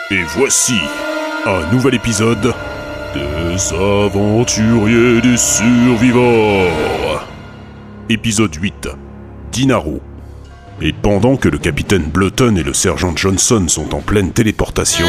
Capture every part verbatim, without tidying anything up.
Et voici un nouvel épisode des Aventuriers du Survivor. Épisode huit, Dinaro. Et pendant que le capitaine Bleuton et le sergent Johnson sont en pleine téléportation,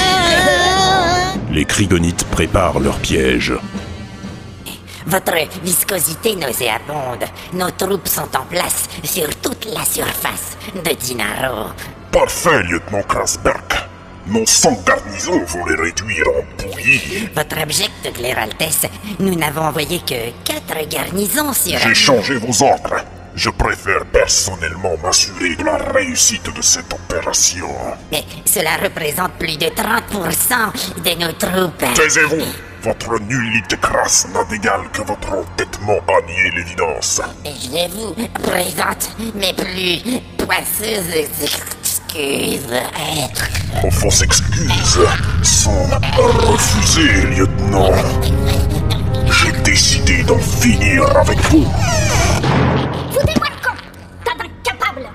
les Krygonites préparent leur piège. Votre viscosité nauséabonde. Nos troupes sont en place sur toute la surface de Dinaro. Parfait, lieutenant Krasberg. Nos cent garnisons vont les réduire en bouillie. Votre abjecte Claire Altesse, nous n'avons envoyé que quatre garnisons sur... J'ai changé vos ordres. Je préfère personnellement m'assurer de la réussite de cette opération. Mais cela représente plus de trente pour cent de nos troupes. Taisez-vous. Votre nullité crasse n'a d'égal que votre entêtement à nier l'évidence. Je vous présente mes plus poisseuses excuses. Vos fausses excuses sont refusées, lieutenant. J'ai décidé d'en finir avec vous. Foutez-moi le camp, tas d'incapables.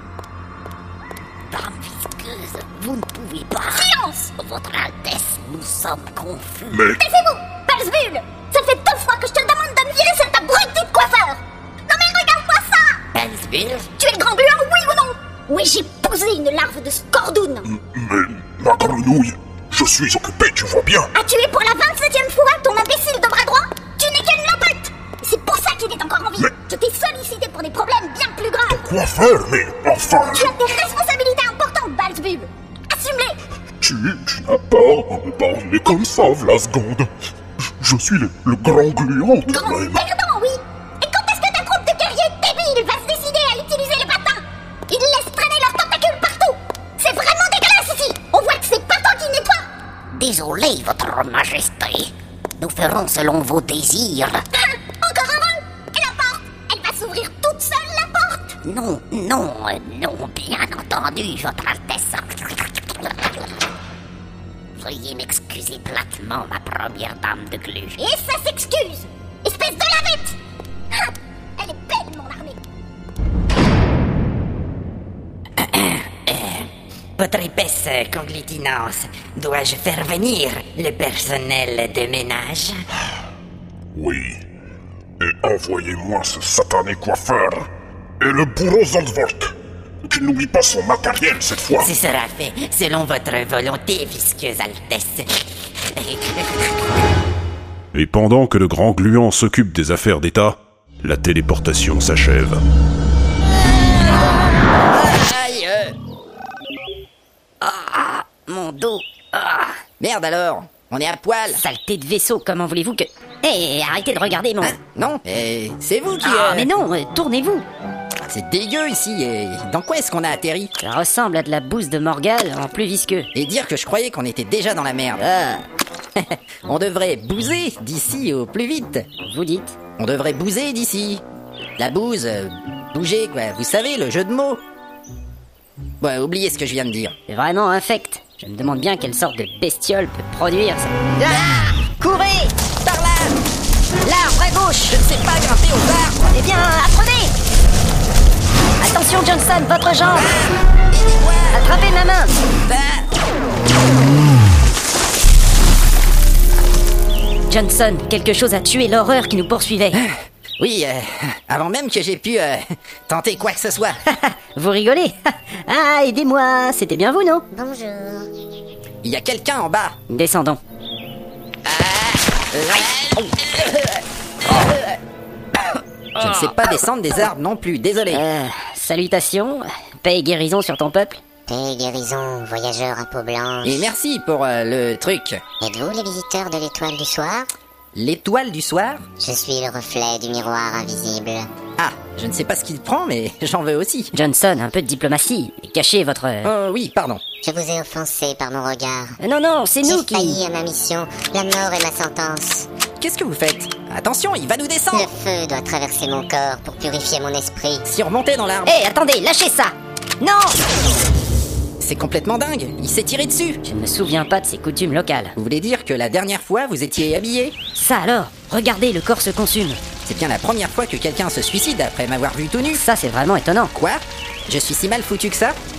Dame visqueuse, vous ne pouvez pas... Silence. Votre Altesse, nous sommes confus. Mais Taisez-vous, Belzebul. Ça fait deux fois que je te demande de me virer cet abruti de coiffeur. Non mais regarde-moi ça. Belzebul, Tu es le grand gluant, oui ou non? Oui, j'ai posé une larve de scordoun. Mais, ma grenouille, je suis occupé, tu vois bien. As tué pour la vingt-septième fois ton imbécile de bras droit? Tu n'es qu'une lopette. C'est pour ça qu'il est encore en vie. Mais- Je t'ai sollicité pour des problèmes bien plus graves. Quoi faire, mais enfin... Tu as des responsabilités importantes, Belzebul. Assume-les. Tu, tu n'as pas à me parler comme ça, Vlasgond. Je, je suis le, le grand gluant, tout Grand de même. perdant, oui. Et quand est-ce que ta troupe de guerriers débiles va se décider à utiliser les patins? Ils laissent traîner leurs tentacules partout. C'est vraiment dégueulasse ici. On voit que c'est pas toi qui nettoie. désolé, votre majesté. Nous ferons selon vos désirs. Ah, encore heureux. Et la porte? Elle va s'ouvrir toute seule, la porte? Non, non, non, bien entendu, votre Altesse. Veuillez m'excuser platement, ma première dame de glu. Et ça s'excuse. Espèce de lavette. Ah, elle est belle, mon armée. Votre épaisse conglutinance, dois-je faire venir le personnel de ménage? Oui. Et envoyez-moi ce satané coiffeur. Et le bourreau Zandvoort. Qu'il n'oublie pas son matériel cette fois. Ce sera fait selon votre volonté, visqueuse Altesse. Et pendant que le grand gluant s'occupe des affaires d'État, la téléportation s'achève. Aïe euh. Ah, mon dos. Ah, Merde alors, on est à poil. saleté de vaisseau, comment voulez-vous que... Hé, arrêtez de regarder mon... Hein Non, eh, c'est vous qui... Ah, euh, mais non, euh, tournez-vous. C'est dégueu ici, et dans quoi est-ce qu'on a atterri? Ça ressemble à de la bouse de Morgane en plus visqueux. Et dire que je croyais qu'on était déjà dans la merde. Ah, On devrait bouser d'ici au plus vite. vous dites. On devrait bouser d'ici. La bouse, euh, bouger quoi, vous savez, le jeu de mots. Ouais, oubliez ce que je viens de dire. C'est vraiment infect. Je me demande bien quelle sorte de bestiole peut produire ça. Ah, courez. Par là! L'arbre à gauche. Je ne sais pas grimper aux arbres. Eh bien, apprenez. Attention Johnson, votre jambe. Aidez-moi! Attrapez ma main. Ah. Johnson, quelque chose a tué l'horreur qui nous poursuivait. Oui, euh, avant même que j'ai pu euh, tenter quoi que ce soit. Vous rigolez? Ah, aidez-moi, c'était bien vous, non? Bonjour. Il y a quelqu'un en bas. Descendons. Je ne sais pas descendre des arbres non plus, désolé. Euh, salutations, paix et guérison sur ton peuple. Paix et guérison, voyageurs à peau blanche. Et merci pour euh, le truc. Êtes-vous les visiteurs de l'étoile du soir? L'étoile du soir? Je suis le reflet du miroir invisible. Ah, je ne sais pas ce qu'il prend, mais j'en veux aussi. Johnson, un peu de diplomatie. Cachez votre... Oh oui, pardon. Je vous ai offensé par mon regard. Euh, Non, non, c'est nous J'ai qui... failli à ma mission. La mort est ma sentence. Qu'est-ce que vous faites? Attention, il va nous Le descendre. feu doit traverser mon corps pour purifier mon esprit. Si on remontait dans l'arbre... Hé, attendez, lâchez ça. Non. C'est complètement dingue, il s'est tiré dessus. Je ne me souviens pas de ces coutumes locales. Vous voulez dire que la dernière fois, vous étiez habillé? Ça alors, regardez, le corps se consume. C'est bien la première fois que quelqu'un se suicide après m'avoir vu tout nu. Ça, c'est vraiment étonnant. Quoi? Je suis si mal foutu que ça?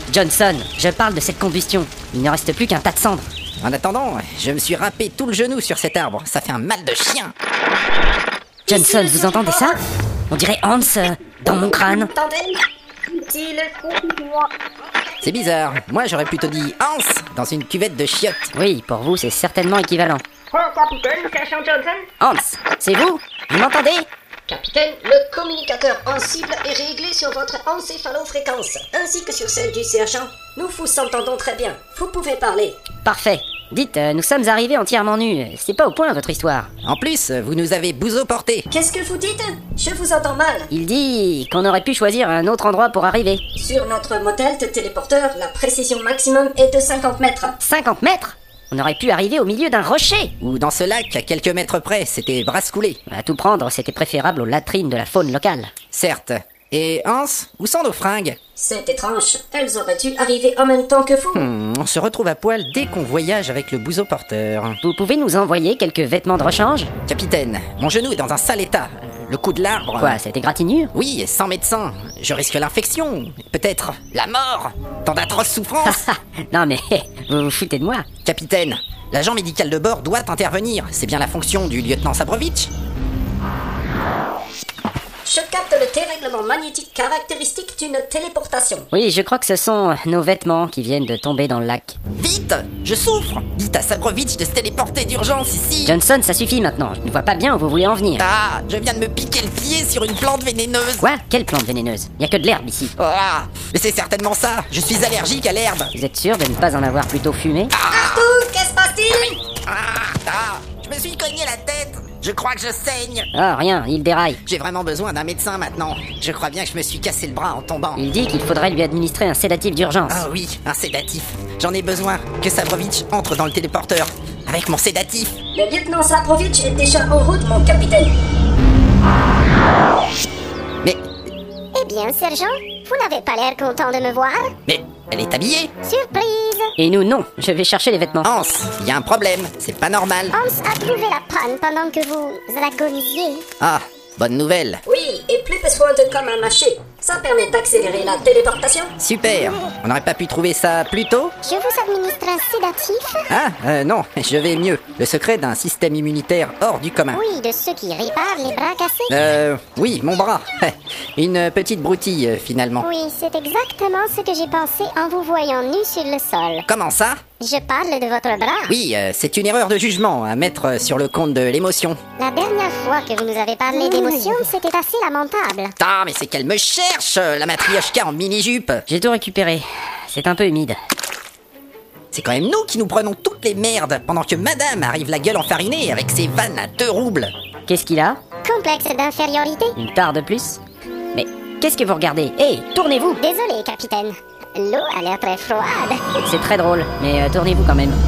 Johnson, je parle de cette combustion. Il ne reste plus qu'un tas de cendres. En attendant, je me suis râpé tout le genou sur cet arbre. Ça fait un mal de chien. Johnson, vous entendez ça? On dirait Hans euh, dans mon crâne. Entendez? Dit-il, moi. C'est bizarre. Moi, j'aurais plutôt dit Hans dans une cuvette de chiottes. Oui, pour vous, c'est certainement équivalent. Oh, capitaine, sergent Johnson. Hans, c'est vous? Vous m'entendez? Capitaine, le communicateur en cible est réglé sur votre encéphalofréquence, ainsi que sur celle du sergent. Nous vous entendons très bien. Vous pouvez parler. Parfait. Dites, euh, nous sommes arrivés entièrement nus. C'est pas au point, votre histoire. En plus, vous nous avez bouseau porté. Qu'est-ce que vous dites? Je vous entends mal. Il dit qu'on aurait pu choisir un autre endroit pour arriver. Sur notre modèle de téléporteur, la précision maximum est de cinquante mètres. cinquante mètres? On aurait pu arriver au milieu d'un rocher. Ou dans ce lac, à quelques mètres près, c'était brasse coulée. À tout prendre, c'était préférable aux latrines de la faune locale. Certes. Et Hans, où sont nos fringues? C'est étrange. Elles auraient dû arriver en même temps que vous. Hmm, on se retrouve à poil dès qu'on voyage avec le bouseau porteur. Vous pouvez nous envoyer quelques vêtements de rechange? Capitaine, mon genou est dans un sale état. Le coup de l'arbre... Quoi, cette égratignure? Oui, sans médecin. Je risque l'infection. Peut-être la mort. Tant d'atroces souffrances. Non mais, vous vous foutez de moi. Capitaine, l'agent médical de bord doit intervenir. C'est bien la fonction du lieutenant Sabrovitch. Je capte le dérèglement magnétique caractéristique d'une téléportation. Oui, je crois que ce sont nos vêtements qui viennent de tomber dans le lac. Vite! Je souffre! Dites à Sabrovitch de se téléporter d'urgence ici! Johnson, ça suffit maintenant. Je ne vois pas bien où vous voulez en venir. Ah! Je viens de me piquer le pied sur une plante vénéneuse! Quoi? Quelle plante vénéneuse? Il n'y a que de l'herbe ici. Ah! Mais c'est certainement ça! Je suis allergique à l'herbe! Vous êtes sûr de ne pas en avoir plutôt fumé? Partout, qu'est-ce qui se passe-t-il? Ah! Ah! Je me suis cogné la tête! Je crois que je saigne. Ah, rien, il déraille. J'ai vraiment besoin d'un médecin maintenant. Je crois bien que je me suis cassé le bras en tombant. Il dit qu'il faudrait lui administrer un sédatif d'urgence. Ah oui, un sédatif. J'en ai besoin. Que Sabrovitch entre dans le téléporteur. Avec mon sédatif. Le lieutenant Sabrovitch est déjà en route, mon capitaine. Mais... Eh bien, sergent, vous n'avez pas l'air content de me voir. Mais... elle est habillée. Surprise! Et nous, non. Je vais chercher les vêtements. Hans, il y a un problème. C'est pas normal. Hans a trouvé la panne pendant que vous agonisiez. Ah, bonne nouvelle. Oui, et plus besoin de comme un mâché. Ça permet d'accélérer la téléportation. Super. On n'aurait pas pu trouver ça plus tôt? Je vous administre un sédatif. Ah, euh, non, je vais mieux. Le secret d'un système immunitaire hors du commun. Oui, de ceux qui réparent les bras cassés. Euh, oui, mon bras. Une petite broutille, euh, finalement. Oui, c'est exactement ce que j'ai pensé en vous voyant nu sur le sol. Comment ça? Je parle de votre bras. Oui, euh, c'est une erreur de jugement à mettre sur le compte de l'émotion. La dernière fois que vous nous avez parlé d'émotion, c'était assez lamentable. Ah, mais c'est qu'elle me cherche, la matrioshka en mini-jupe. J'ai tout récupéré. C'est un peu humide. C'est quand même nous qui nous prenons toutes les merdes, pendant que madame arrive la gueule enfarinée avec ses vannes à deux roubles. Qu'est-ce qu'il a? Complexe d'infériorité. Une tare de plus? Mais qu'est-ce que vous regardez? Hé, hey, tournez-vous! Désolé, capitaine. L'eau a l'air très froide. C'est très drôle, mais euh, tournez-vous quand même.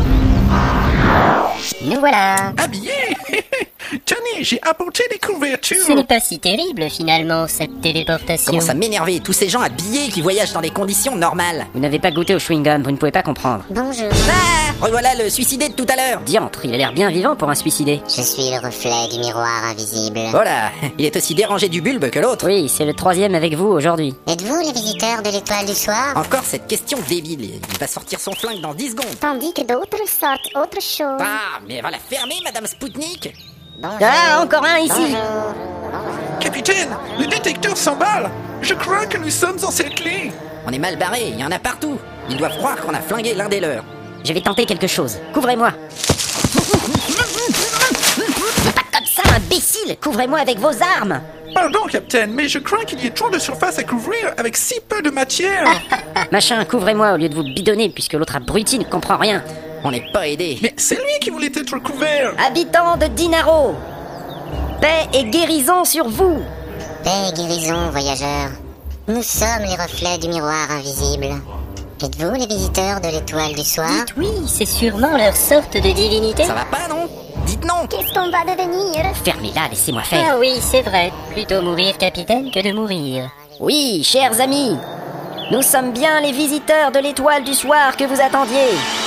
Nous voilà. Habillé. Tenez, j'ai apporté des couvertures. Ce n'est pas si terrible finalement cette téléportation. Commence à m'énerver, tous ces gens habillés qui voyagent dans des conditions normales. Vous n'avez pas goûté au chewing-gum, vous ne pouvez pas comprendre. Bonjour, Ah, revoilà le suicidé de tout à l'heure. Diantre, il a l'air bien vivant pour un suicidé. je suis le reflet du miroir invisible. Voilà, il est aussi dérangé du bulbe que l'autre. Oui, c'est le troisième avec vous aujourd'hui. Êtes-vous les visiteurs de l'étoile du soir? Encore cette question débile, il va sortir son flingue dans dix secondes. Tandis que d'autres sortent autre chose. Ah, mais elle va la fermer, Madame Spoutnik. Bonjour. Ah, encore un ici! Bonjour. Capitaine, le détecteur s'emballe. Je crois que nous sommes encerclés. On est mal barré, il y en a partout. Ils doivent croire qu'on a flingué l'un des leurs. Je vais tenter quelque chose. Couvrez-moi. Pas comme ça, imbécile! Couvrez-moi avec vos armes! Pardon, Capitaine, mais je crains qu'il y ait trop de surface à couvrir avec si peu de matière. Machin, couvrez-moi au lieu de vous bidonner puisque l'autre abruti ne comprend rien. On n'est pas aidé. Mais c'est lui qui voulait être couvert. Habitants de Dinaro, paix et guérison sur vous! Paix et guérison, voyageurs. Nous sommes les reflets du miroir invisible. Êtes-vous les visiteurs de l'étoile du soir? Dites oui, c'est sûrement leur sorte de divinité. Ça va pas, non? Dites non. Qu'est-ce qu'on va devenir? Fermez-la, laissez-moi faire. Ah oui, c'est vrai. Plutôt mourir, capitaine, que de mourir. Oui, chers amis, nous sommes bien les visiteurs de l'étoile du soir que vous attendiez.